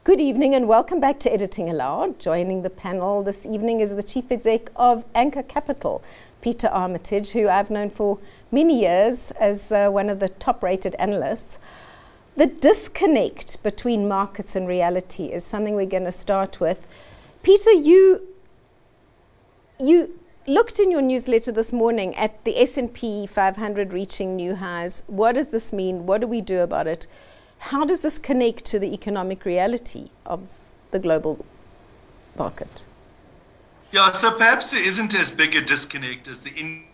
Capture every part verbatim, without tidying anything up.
Good evening and welcome back to Editing Aloud. Joining the panel this evening is the Chief Exec of Anchor Capital, Peter Armitage, who I've known for many years as uh, one of the top-rated analysts. The disconnect between markets and reality is something we're going to start with. Peter, you, you looked in your newsletter this morning at the S and P five hundred reaching new highs. What does this mean? What do we do about it? How does this connect to the economic reality of the global market? Yeah, so perhaps there isn't as big a disconnect as the index,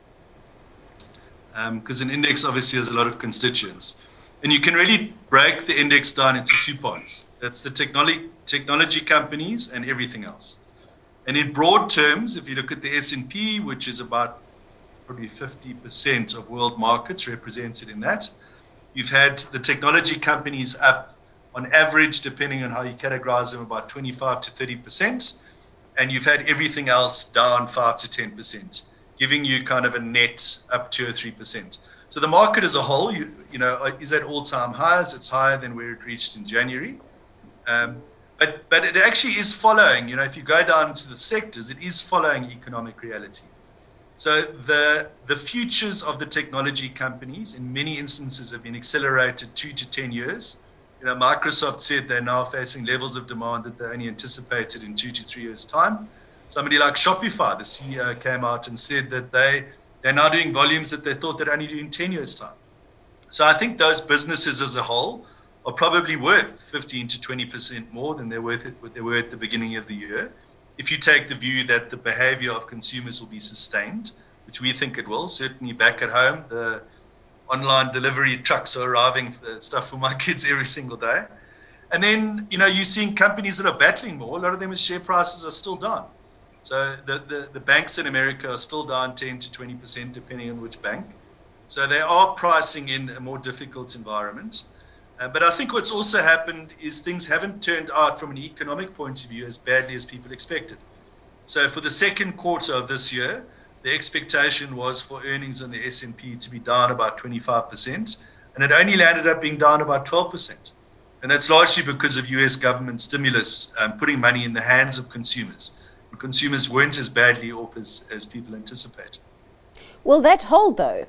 because um, an index obviously has a lot of constituents. And you can really break the index down into two parts. That's the technology, technology companies and everything else. And in broad terms, if you look at the S and P, which is about probably fifty percent of world markets represented in that, you've had the technology companies up on average, depending on how you categorize them, about twenty-five to thirty percent. And you've had everything else down five to ten percent, giving you kind of a net up two or three percent. So the market as a whole, you, you know, is at all-time highs. It's higher than where it reached in January. Um, but, but it actually is following, you know, if you go down to the sectors, it is following economic reality. So the the futures of the technology companies in many instances have been accelerated two to ten years. You know, Microsoft said they're now facing levels of demand that they only anticipated in two to three years' time. Somebody like Shopify, the C E O, came out and said that they, they're now doing volumes that they thought they'd only do in ten years' time. So I think those businesses as a whole are probably worth fifteen to twenty percent more than they're worth it, what they were at the beginning of the year, if you take the view that the behavior of consumers will be sustained, which we think it will. Certainly back at home, the online delivery trucks are arriving for stuff for my kids every single day. And then, you know, you're seeing companies that are battling more. A lot of them, share prices are still down. So the, the, the banks in America are still down ten to twenty percent, depending on which bank. So they are pricing in a more difficult environment. Uh, but I think what's also happened is things haven't turned out from an economic point of view as badly as people expected. So for the second quarter of this year, the expectation was for earnings on the S and P to be down about twenty-five percent, and it only landed up being down about twelve percent. And that's largely because of U S government stimulus um, putting money in the hands of consumers. And consumers weren't as badly off as, as people anticipated. Will that hold, though?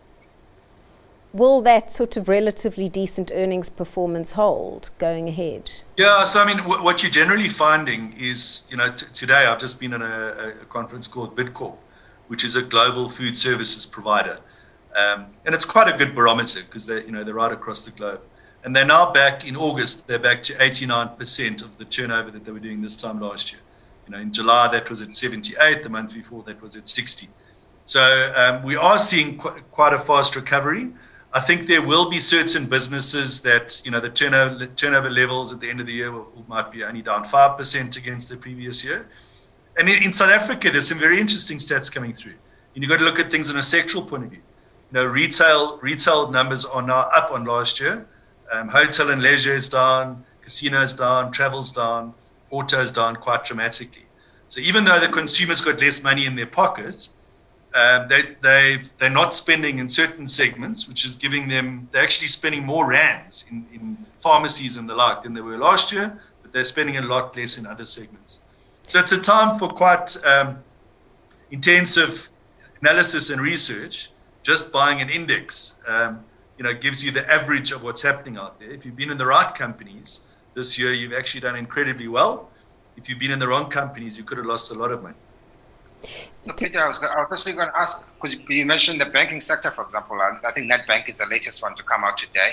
Will that sort of relatively decent earnings performance hold going ahead? Yeah, so I mean, w- what you're generally finding is, you know, t- today I've just been on a, a conference called Bidcorp, which is a global food services provider. Um, and it's quite a good barometer because they're, you know, they're right across the globe. And they're now back in August, they're back to eighty-nine percent of the turnover that they were doing this time last year. You know, in July, that was at seventy-eight, the month before that was at sixty. So um, we are seeing qu- quite a fast recovery. I think there will be certain businesses that, you know, the turnover, turnover levels at the end of the year will, might be only down five percent against the previous year. And in South Africa, there's some very interesting stats coming through. And you've got to look at things in a sectoral point of view. You know, retail retail numbers are now up on last year. Um, hotel and leisure is down, casinos down, travel's down, auto's down quite dramatically. So even though the consumers got less money in their pocket, um, they, they've, they're not spending in certain segments, which is giving them, they're actually spending more rands in, in pharmacies and the like than they were last year, but they're spending a lot less in other segments. So it's a time for quite um, intensive analysis and research. Just buying an index, um, you know, gives you the average of what's happening out there. If you've been in the right companies this year, you've actually done incredibly well. If you've been in the wrong companies, you could have lost a lot of money. So Peter, I was, I was actually going to ask, because you mentioned the banking sector, for example. I, I think Nedbank is the latest one to come out today.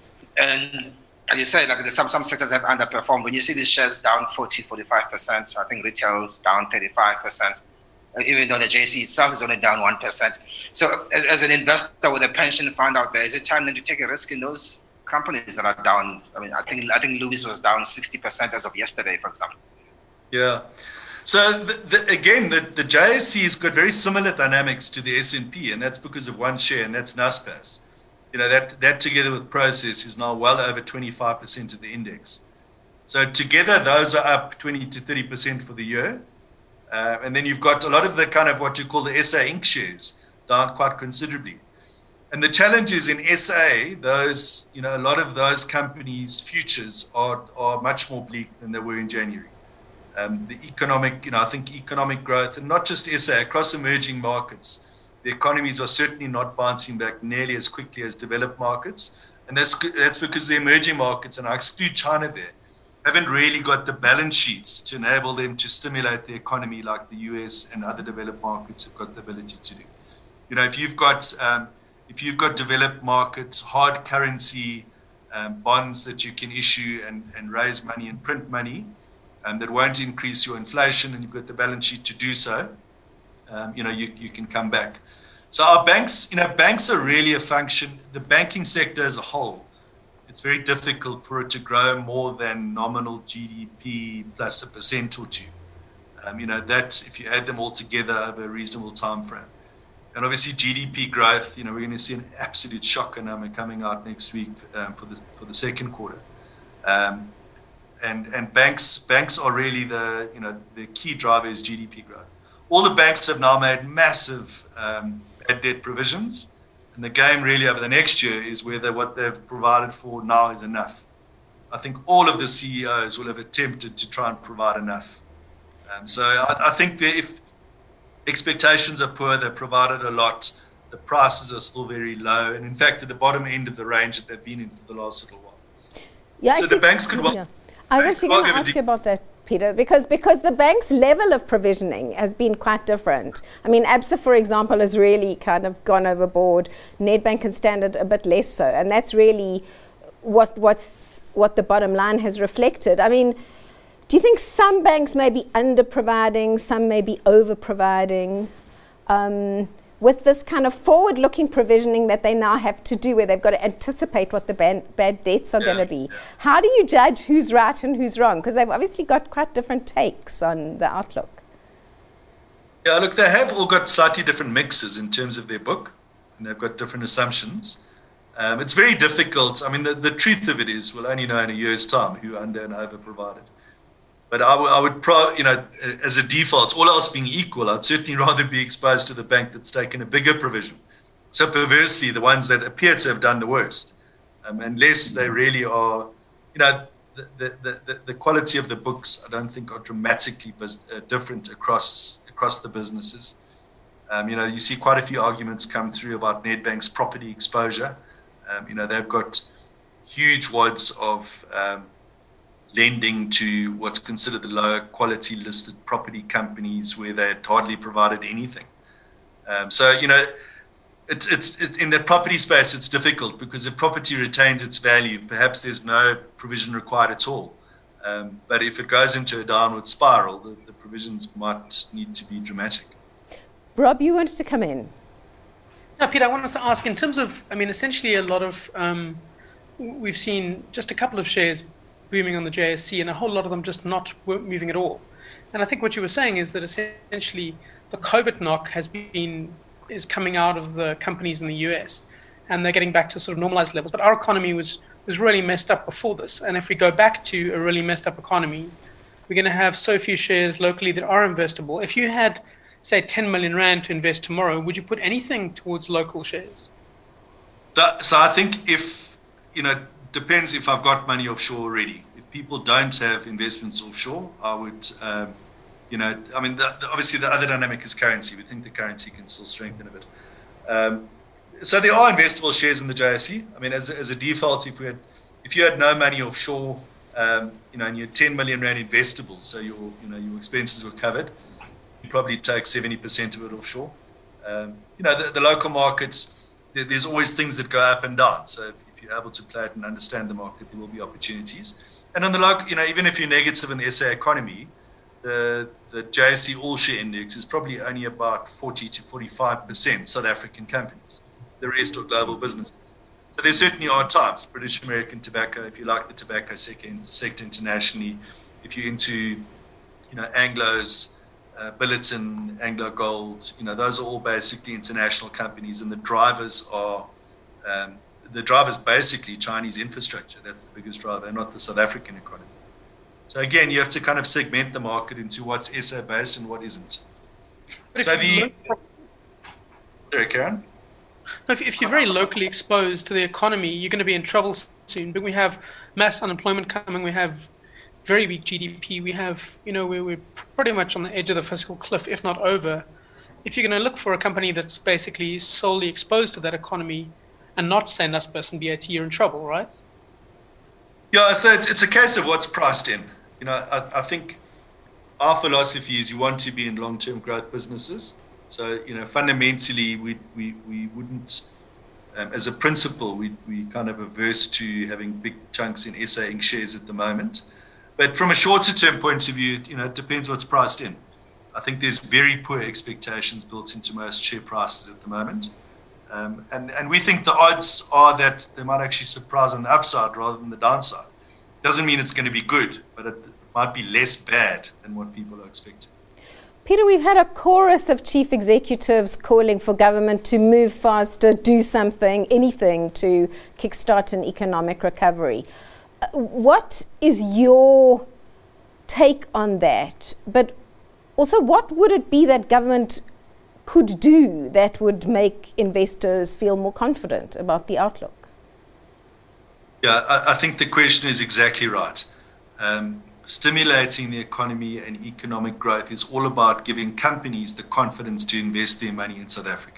And And you say like some some sectors have underperformed. When you see these shares down forty, forty-five percent, I think retail's down thirty-five percent, even though the J S E itself is only down one percent. So as, as an investor with a pension fund out there, is it time then to take a risk in those companies that are down? I mean, I think I think Lewis was down sixty percent as of yesterday, for example. Yeah. So the, the, again, the, the J S E has got very similar dynamics to the S and P, and that's because of one share, and that's Naspers. You know, that, that together with Prosus is now well over twenty-five percent of the index. So together, those are up twenty to thirty percent for the year. Uh, and then you've got a lot of the kind of what you call the S A Inc shares down quite considerably. And the challenge is in S A, those, you know, a lot of those companies' futures are, are much more bleak than they were in January. Um, the economic, you know, I think economic growth, and not just S A, across emerging markets, the economies are certainly not bouncing back nearly as quickly as developed markets. And that's, that's because the emerging markets, and I exclude China there, haven't really got the balance sheets to enable them to stimulate the economy like the U S and other developed markets have got the ability to do. You know, if you've got... Um, If you've got developed markets, hard currency um, bonds that you can issue and, and raise money and print money um, that won't increase your inflation, and you've got the balance sheet to do so, um, you know, you, you can come back. So our banks, you know, banks are really a function, the banking sector as a whole, it's very difficult for it to grow more than nominal G D P plus a percent or two. Um, you know, that if you add them all together over a reasonable time frame. And obviously G D P growth, you know, we're going to see an absolute shocker number coming out next week um, for the for the second quarter. Um, and and banks banks are really the, you know, the key driver is G D P growth. All the banks have now made massive um, bad debt provisions. And the game really over the next year is whether what they've provided for now is enough. I think all of the C E Os will have attempted to try and provide enough. Um, so I, I think that if expectations are poor, they've provided a lot, the prices are still very low, and in fact at the bottom end of the range that they've been in for the last little while. Yeah, so actually, the banks could well, yeah. I was actually going to ask you about that, Peter, because because the bank's level of provisioning has been quite different. I mean, ABSA, for example, has really kind of gone overboard. Nedbank and Standard a bit less so, and that's really what what's what the bottom line has reflected. I mean, do you think some banks may be under-providing, some may be over-providing um, with this kind of forward-looking provisioning that they now have to do, where they've got to anticipate what the ban- bad debts are yeah, going to be? Yeah. How do you judge who's right and who's wrong? Because they've obviously got quite different takes on the outlook. Yeah, look, they have all got slightly different mixes in terms of their book, and they've got different assumptions. Um, it's very difficult. I mean, the, the truth of it is we'll only know in a year's time who under and over-provided. But I, w- I would, pro- you know, as a default, all else being equal, I'd certainly rather be exposed to the bank that's taken a bigger provision. So perversely, the ones that appear to have done the worst, um, unless they really are, you know, the, the, the, the quality of the books, I don't think are dramatically bus- uh, different across across the businesses. Um, you know, you see quite a few arguments come through about Nedbank's property exposure. Um, you know, they've got huge wads of um, lending to what's considered the lower quality listed property companies where they had hardly provided anything. Um, so, you know, it's, it's it, in the property space, it's difficult because if property retains its value, perhaps there's no provision required at all. Um, but if it goes into a downward spiral, the, the provisions might need to be dramatic. Rob, you wanted to come in. No, Peter, I wanted to ask in terms of, I mean, essentially a lot of, um, we've seen just a couple of shares booming on the J S E and a whole lot of them just not moving at all. And I think what you were saying is that essentially the COVID knock has been, is coming out of the companies in the U S and they're getting back to sort of normalized levels. But our economy was, was really messed up before this. And if we go back to a really messed up economy, we're going to have so few shares locally that are investable. If you had, say, ten million rand to invest tomorrow, would you put anything towards local shares? So, so I think if, you know, depends if I've got money offshore already. If people don't have investments offshore, I would, um, you know, I mean, the, the, obviously the other dynamic is currency. We think the currency can still strengthen a bit. Um, so there are investable shares in the J S E. I mean, as, as a default, if we had, if you had no money offshore, um, you know, and you had ten million rand investable, so your, you know, your expenses were covered, you'd probably take seventy percent of it offshore. Um, you know, the, the local markets, there, there's always things that go up and down. So if, if you're able to play it and understand the market, there will be opportunities. And on the local, you know, even if you're negative in the S A economy, the the J S E All Share Index is probably only about forty to forty-five percent South African companies. The rest are global businesses. So there certainly are times, British American tobacco, if you like the tobacco sector, sector internationally, if you're into, you know, Anglo's, uh, Billiton, Anglo Gold, you know, those are all basically international companies, and the drivers are, um, the drivers basically Chinese infrastructure. That's the biggest driver, and not the South African economy. So again, you have to kind of segment the market into what's S A based and what isn't. But So if you the, look- sorry, Karen? If, if you're very locally exposed to the economy, you're going to be in trouble soon. But we have mass unemployment coming. We have very weak G D P. We have, you know, we're, we're pretty much on the edge of the fiscal cliff, if not over. If you're going to look for a company that's basically solely exposed to that economy and not say Naspers and B A T, you're in trouble, right? Yeah, so it's, it's a case of what's priced in. You know, I, I think our philosophy is you want to be in long-term growth businesses. So, you know, fundamentally, we we, we wouldn't, um, as a principle, we we kind of averse to having big chunks in S A Inc shares at the moment. But from a shorter-term point of view, you know, it depends what's priced in. I think there's very poor expectations built into most share prices at the moment. Um, and, and we think the odds are that they might actually surprise on the upside rather than the downside. Doesn't mean it's going to be good, but it might be less bad than what people are expecting. Peter, we've had a chorus of chief executives calling for government to move faster, do something, anything to kickstart an economic recovery. Uh, what is your take on that? But also, what would it be that government could do that would make investors feel more confident about the outlook? Yeah, I, I think the question is exactly right. Um, stimulating the economy and economic growth is all about giving companies the confidence to invest their money in South Africa.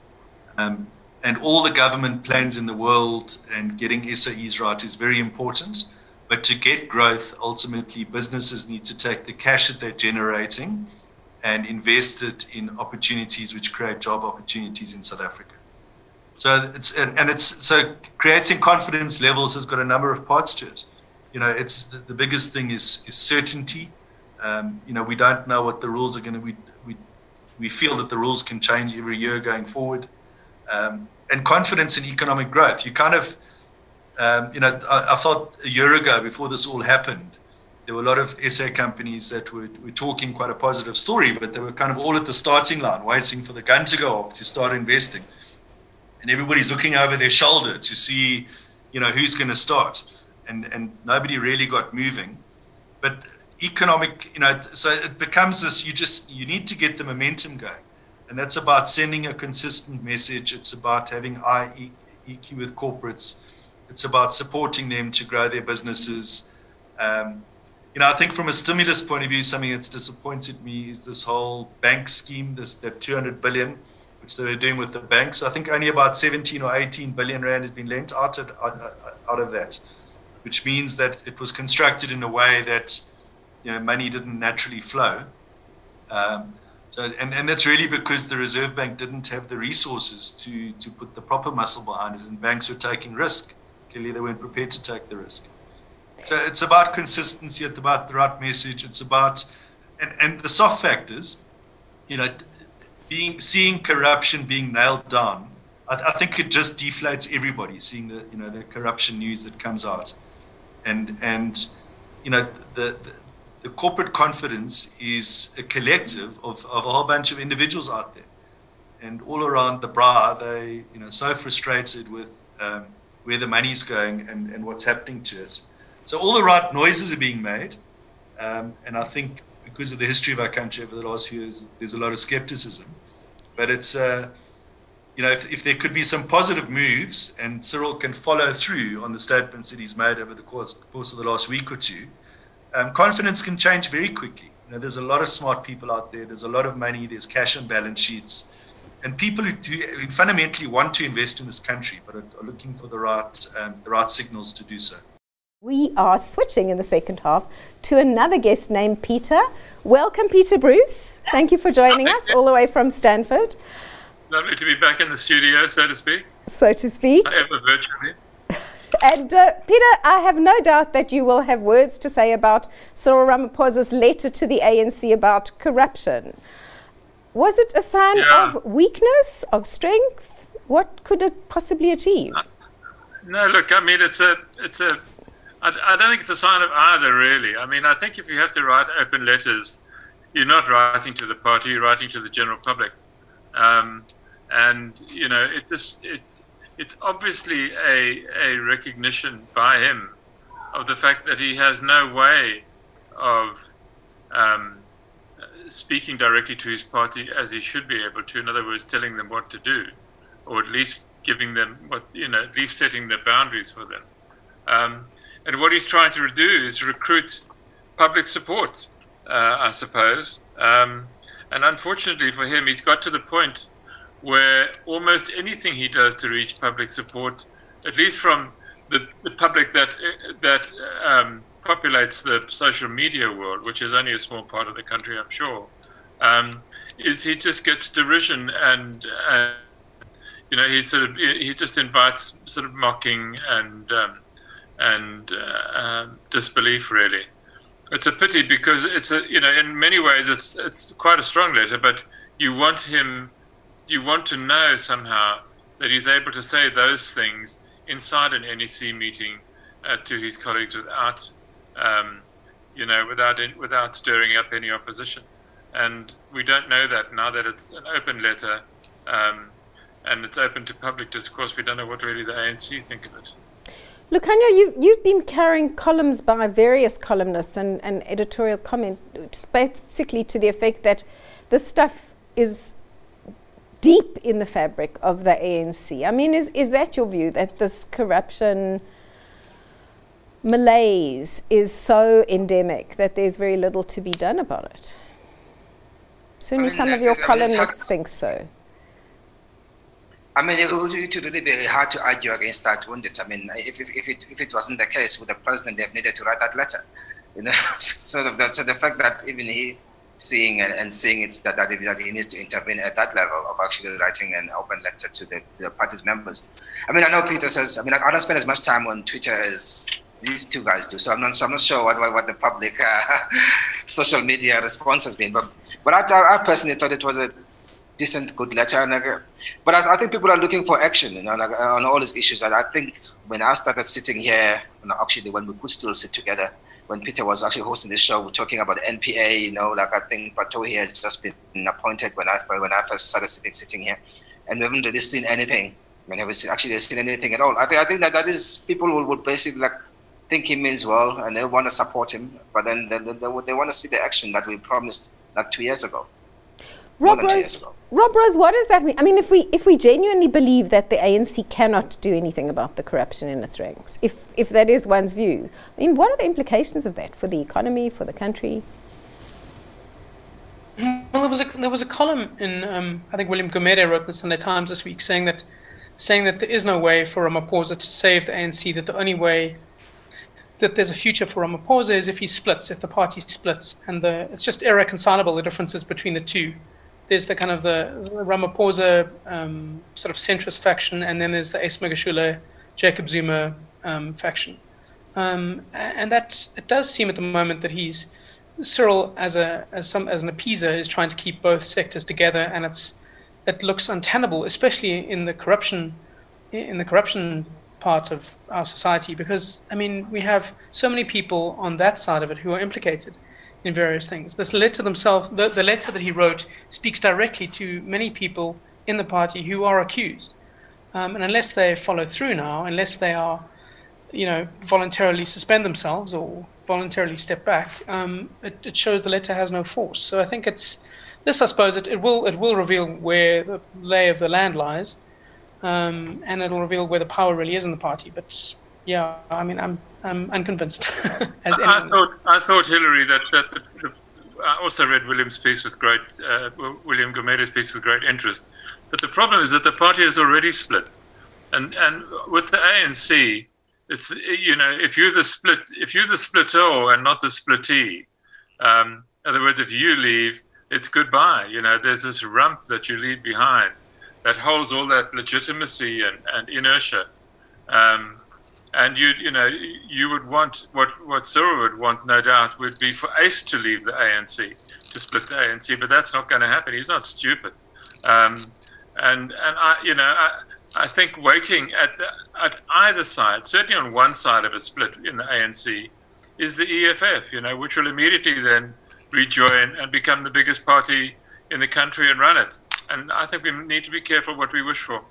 Um, and all the government plans in the world and getting S O Es right is very important. But to get growth, ultimately, businesses need to take the cash that they're generating and invest it in opportunities which create job opportunities in South Africa. So it's and, and it's so creating confidence levels has got a number of parts to it. You know, it's the, the biggest thing is is certainty. Um, you know, we don't know what the rules are going to be. We we feel that the rules can change every year going forward. Um, and confidence in economic growth. You kind of, um, you know, I, I thought a year ago before this all happened, there were a lot of S A companies that were, were talking quite a positive story, but they were kind of all at the starting line, waiting for the gun to go off to start investing. And everybody's looking over their shoulder to see, you know, who's going to start. And, and nobody really got moving. But economic, you know, so it becomes this, you just, you need to get the momentum going. And that's about sending a consistent message. It's about having high E Q with corporates. It's about supporting them to grow their businesses. Um, you know, I think from a stimulus point of view, something that's disappointed me is this whole bank scheme, this that two hundred billion, which they were doing with the banks. I think only about seventeen or eighteen billion rand has been lent out of, out of that, which means that it was constructed in a way that, you know, money didn't naturally flow. Um, so, and, and that's really because the Reserve Bank didn't have the resources to, to put the proper muscle behind it, and banks were taking risk. Clearly, they weren't prepared to take the risk. So it's about consistency, it's about the right message, it's about, and, and the soft factors, you know, being seeing corruption being nailed down. I, I think it just deflates everybody, seeing the, you know, the corruption news that comes out. And, and you know, the, the, the corporate confidence is a collective of, of a whole bunch of individuals out there. And all around the bra, they, you know, so frustrated with um, where the money's going and, and what's happening to it. So all the right noises are being made. Um, and I think because of the history of our country over the last few years, there's a lot of skepticism. But it's, uh, you know, if, if there could be some positive moves and Cyril can follow through on the statements that he's made over the course, course of the last week or two, um, confidence can change very quickly. You know, there's a lot of smart people out there. There's a lot of money. There's cash and balance sheets. And people who, do, who fundamentally want to invest in this country, but are, are looking for the right, um, the right signals to do so. We are switching in the second half to another guest named Peter. Welcome, Peter Bruce. Thank you for joining us all the way from Stanford. Lovely to be back in the studio, so to speak. So to speak. However, virtually. And uh, Peter, I have no doubt that you will have words to say about Cyril Ramaphosa's letter to the A N C about corruption. Was it a sign yeah. of weakness, of strength? What could it possibly achieve? Uh, no, look, I mean, it's a, it's a, I, I don't think it's a sign of either, really. I mean, I think if you have to write open letters, you're not writing to the party, you're writing to the general public. Um, and, you know, it, this, it's, it's obviously a, a recognition by him of the fact that he has no way of um, speaking directly to his party as he should be able to, in other words, telling them what to do. or at least giving them what, you know, at least setting the boundaries for them. Um, and what he's trying to do is recruit public support, uh, I suppose. Um, and unfortunately for him, he's got to the point where almost anything he does to reach public support, at least from the, the public that that um, populates the social media world, which is only a small part of the country, I'm sure, um, is he just gets derision and, uh, you know, he sort of he just invites sort of mocking and um, and uh, uh, disbelief, really. It's a pity because it's a, you know, in many ways it's it's quite a strong letter, but you want him, you want to know somehow that he's able to say those things inside an N E C meeting uh, to his colleagues without, um, you know, without without stirring up any opposition. And we don't know that now that it's an open letter um, and it's open to public discourse. We don't know what really the A N C think of it. Look, Hanya, you've, you've been carrying columns by various columnists and, and editorial comment, basically to the effect that this stuff is deep in the fabric of the A N C. I mean, is, is that your view, that this corruption malaise is so endemic that there's very little to be done about it? Certainly I mean, some of your I mean, columnists think so. I mean, it would, it would really be hard to argue against that, wouldn't it? I mean, if, if, if, it, if it wasn't the case, would the president have needed to write that letter? You know, sort of that. So the fact that even he seeing and, and seeing it, that, that, that he needs to intervene at that level of actually writing an open letter to the, to the party's members. I mean, I know Peter says, I mean, I don't spend as much time on Twitter as these two guys do, so I'm not, so I'm not sure what, what, what the public uh, social media response has been. But, but I, I personally thought it was a decent, good letter. And like, but I, I think people are looking for action, you know, like, uh, on all these issues. And I think when I started sitting here, you know, actually when we could still sit together, when Peter was actually hosting the show, we're talking about the N P A, you know, like I think Patohi had just been appointed when I when I first started sitting sitting here, and we haven't really seen anything. We never seen, actually seen anything at all. I think I think that that is people would, would basically like think he means well, and they want to support him, but then they, they, they want to see the action that we promised like two years ago. Rob Rose, Rob Rose, what does that mean? I mean, if we if we genuinely believe that the A N C cannot do anything about the corruption in its ranks, if if that is one's view, I mean, what are the implications of that for the economy, for the country? Well, there was a there was a column in um, I think William Gumede wrote in the Sunday Times this week saying that saying that there is no way for Ramaphosa to save the A N C. That the only way that there's a future for Ramaphosa is if he splits, if the party splits, and the it's just irreconcilable the differences between the two. There's the kind of the, the Ramaphosa um, sort of centrist faction, and then there's the Ace Magashule, Jacob Zuma um, faction. Um, and that it does seem at the moment that he's Cyril as a as some as an appeaser is trying to keep both sectors together, and it's it looks untenable, especially in the corruption in the corruption part of our society, because I mean we have so many people on that side of it who are implicated in various things. This letter themselves, the, the letter that he wrote speaks directly to many people in the party who are accused. Um, and unless they follow through now, unless they are, you know, voluntarily suspend themselves or voluntarily step back, um, it, it shows the letter has no force. So I think it's, this I suppose, it, it will it will reveal where the lay of the land lies, um, and it'll reveal where the power really is in the party. But yeah, I mean, I'm I'm unconvinced. As I thought, I thought, Hillary, that that the, the, I also read William's piece with great uh, William Gumede's piece with great interest. But the problem is that the party is already split, and and with the A N C, it's you know if you're the split if you're the splitter and not the splittee, um, in other words, if you leave, it's goodbye. You know, there's this rump that you leave behind that holds all that legitimacy and, and inertia. Um, And you, you know, you would want what what Cyril would want, no doubt, would be for Ace to leave the A N C, to split the A N C. But that's not going to happen. He's not stupid. Um, and and I, you know, I, I think waiting at the, at either side, certainly on one side of a split in the A N C, is the E F F. You know, which will immediately then rejoin and become the biggest party in the country and run it. And I think we need to be careful what we wish for.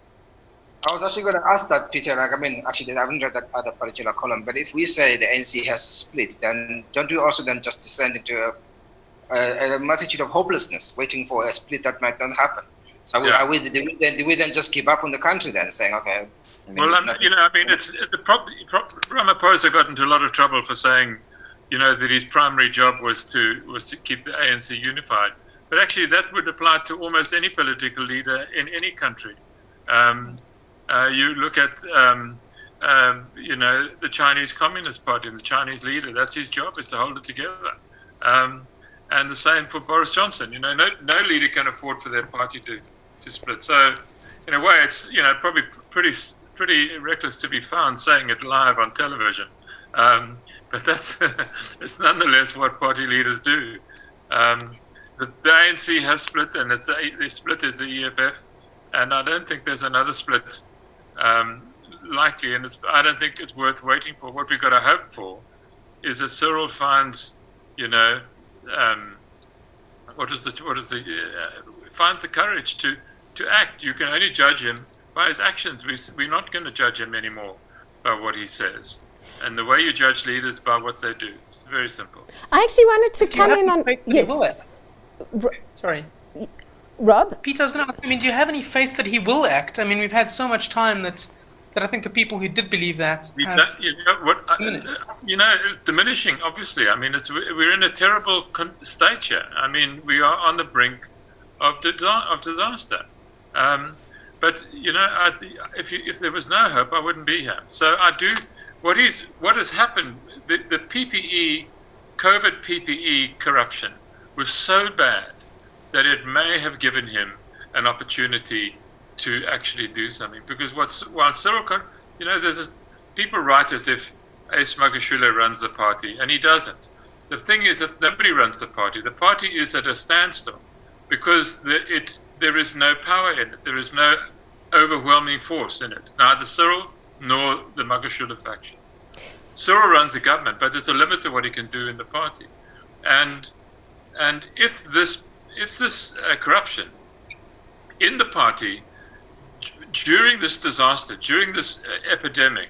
I was actually going to ask that, Peter. Like, I mean, actually, I haven't read that other particular column. But if we say the N C has to split, then don't we also then just descend into a, a, a multitude of hopelessness, waiting for a split that might not happen? So Yeah. are we, do, we then, do we then just give up on the country then, saying, okay? I mean, Well, it's um, not- you know, I mean, it's the prob- prob- Ramaphosa got into a lot of trouble for saying, you know, that his primary job was to was to keep the A N C unified. But actually, that would apply to almost any political leader in any country. Um, uh, you look at, um, um, you know, the Chinese Communist Party and the Chinese leader. That's his job, is to hold it together. Um, and the same for Boris Johnson. You know, no no leader can afford for their party to, to split. So, in a way, it's, you know, probably pretty pretty reckless to be found saying it live on television. Um, but that's it's nonetheless what party leaders do. Um, the, the A N C has split, and it's the, the split is the E F F, and I don't think there's another split um, likely, and it's, I don't think it's worth waiting for. What we've got to hope for is that Cyril finds, you know, um, what is the what is the uh, finds the courage to to act. You can only judge him by his actions. We, we're not going to judge him anymore by what he says. And the way you judge leaders by what they do. It's very simple. I actually wanted to Do you come have in any on... faith that he Yes, will act? R- Sorry. Rob? Peter, I was going to ask, I mean, do you have any faith that he will act? I mean, we've had so much time that, that I think the people who did believe that We have... don't, you know, what, uh, diminished. you know, it's diminishing, obviously. I mean, it's, we're in a terrible con- state here. I mean, we are on the brink of, disa- of disaster. Um, but, you know, I, if, you, if there was no hope, I wouldn't be here. So I do... What is what has happened? The, the P P E, COVID P P E corruption was so bad that it may have given him an opportunity to actually do something. Because what's while Cyril, you know, there's a, people write as if Ace Magashule runs the party, and he doesn't. The thing is that nobody runs the party. The party is at a standstill because the, it there is no power in it. There is no overwhelming force in it. Neither Cyril nor the Magashule faction. Cyril runs the government, but there's a limit to what he can do in the party. And and if this if this uh, corruption in the party d- during this disaster, during this uh, epidemic,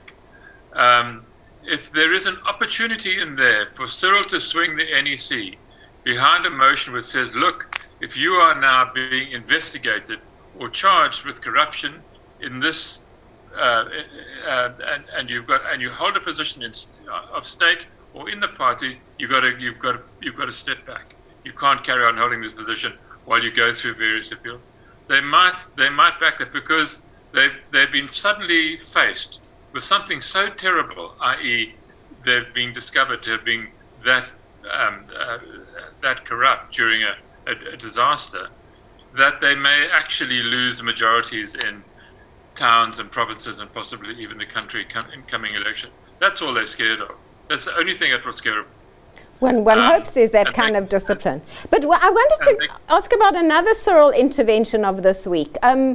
um, if there is an opportunity in there for Cyril to swing the N E C behind a motion which says, look, if you are now being investigated or charged with corruption in this Uh, uh, and, and you've got and you hold a position in, uh, of state or in the party, you got to you've got to you've got to step back. You can't carry on holding this position while you go through various appeals. They might they might back that because they've they've been suddenly faced with something so terrible, that is, they've been discovered to have been that um, uh, that corrupt during a, a, a disaster, that they may actually lose majorities in towns and provinces and possibly even the country com- in coming elections. That's all they're scared of. That's the only thing everyone's scared of. One, one Um, hopes there's that and kind they- of discipline. But wh- I wanted and to they- ask about another Cyril intervention of this week. Um,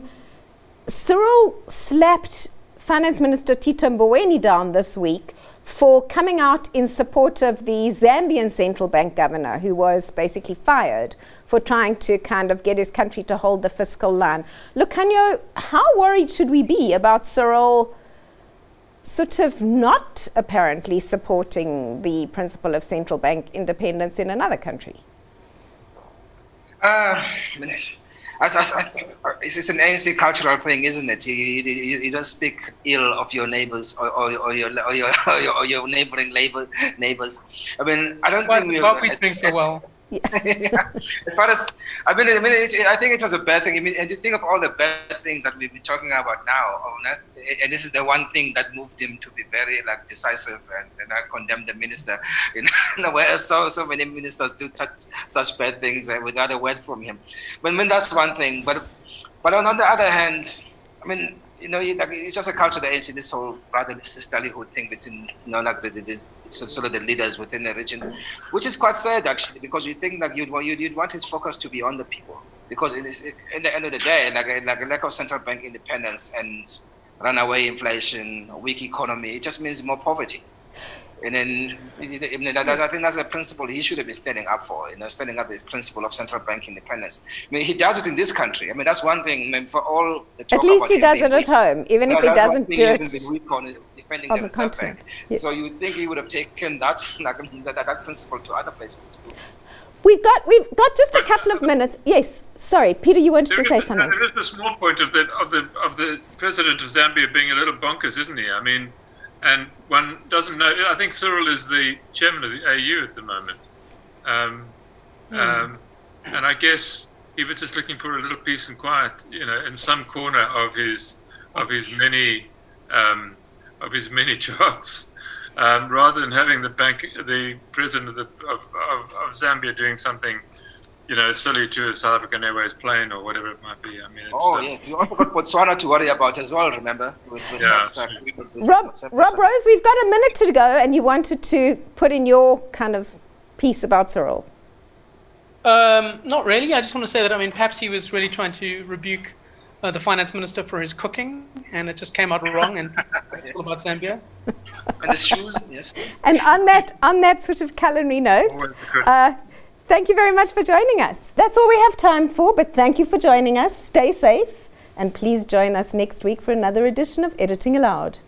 Cyril slapped Finance Minister Tito Mboweni down this week for coming out in support of the Zambian central bank governor, who was basically fired for trying to kind of get his country to hold the fiscal line. Lukhanyo, how worried should we be about Cyril sort of not apparently supporting the principle of central bank independence in another country? Uh, I mean, it's, it's, it's, it's an A N C cultural thing, isn't it? You, you, you, you don't speak ill of your neighbors or, or, or, your, or, your, or, your, or your neighboring labor, neighbors. I mean, I don't Why think is we Zimbabwe doing so well? yeah. As far as I mean, I mean, it, I think it was a bad thing. I mean, and you think of all the bad things that we've been talking about now, and this is the one thing that moved him to be very like decisive and, and I condemn the minister. You know, whereas so so many ministers do such such bad things uh, without a word from him. But I mean, that's one thing. But but on the other hand, I mean, you know, like, it's just a culture that ends in this whole brotherly sisterlyhood thing between, you know, like the, the, the sort of the leaders within the region, which is quite sad actually, because you think that you'd, you'd, you'd want his focus to be on the people, because it is, in the end of the day, like a, like a lack of central bank independence and runaway inflation, weak economy, it just means more poverty. And then I think that's a principle he should have been standing up for, you know, standing up this principle of central bank independence. I mean, he does it in this country. I mean, that's one thing. I mean, for all the talk At least about he him does being it at weak, home, even no, if he that's one doesn't thing do he it hasn't been weak on is defending on the the Reserve continent. Bank. Yeah. So you would think he would have taken that, like, that, that principle to other places too. we've got we've got just a couple of minutes. Yes, sorry, Peter, you wanted to say a, something. There is a small point of the of the of the president of Zambia being a little bonkers, isn't he? I mean, and one doesn't know. I think Cyril is the chairman of the A U at the moment, um, mm. um, and I guess he was just looking for a little peace and quiet, you know, in some corner of his of his many um, of his many jobs. Um, rather than having the bank, the president of, the, of, of, of Zambia doing something, you know, silly to a South African Airways plane or whatever it might be. I mean, it's, oh um, yes, you also got Botswana to worry about as well. Remember? With, with yeah, stuff, with, with Rob, Rob Rose, we've got a minute to go, and you wanted to put in your kind of piece about Cyril. Um, not really. I just want to say that I mean, perhaps he was really trying to rebuke uh, the finance minister for his cooking, and it just came out wrong. And it's all about Zambia. And the shoes, yes. And on that, on that sort of culinary note, uh, thank you very much for joining us. That's all we have time for, but thank you for joining us. Stay safe, and please join us next week for another edition of Editing Aloud.